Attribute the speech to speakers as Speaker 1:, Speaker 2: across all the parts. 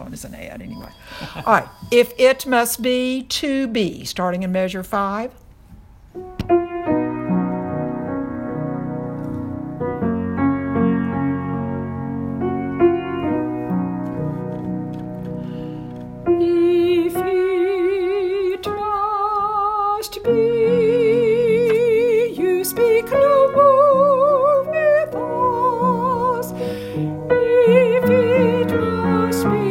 Speaker 1: telephone is an ad anyway. All right. If it must be, to be, starting in measure 5. If it must be, you speak no more with us. If it must be,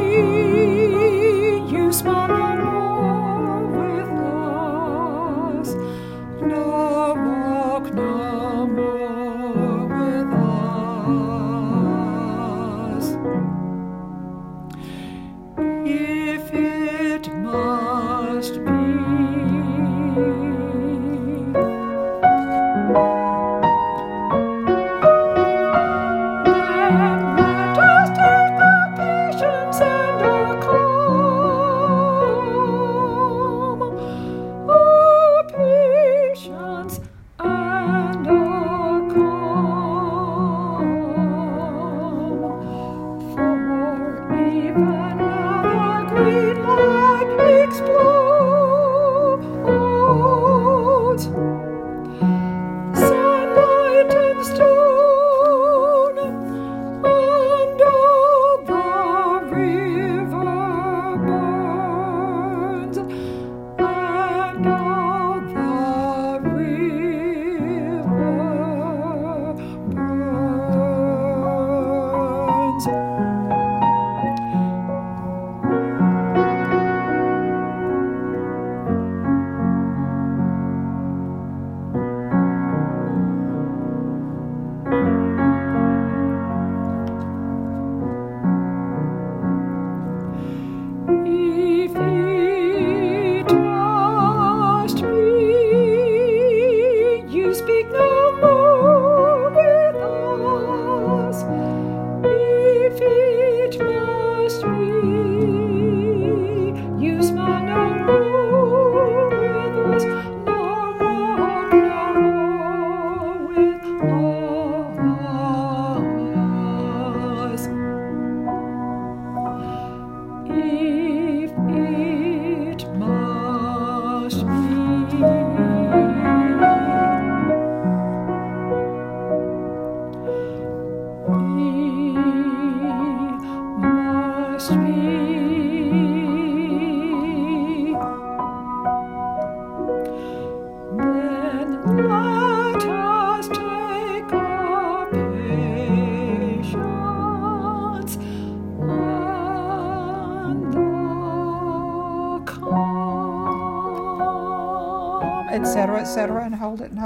Speaker 1: you smile no more with us, nor walk no more with us. If it must be. Explodes. Sunlight and stone, and all the river burns, and all the river burns. If it must be, you speak no more with us. If it must be, you smile no more with us, nor walk no more with us. If it must be. Must be. Then let us take our patience and the calm, etc., and hold it.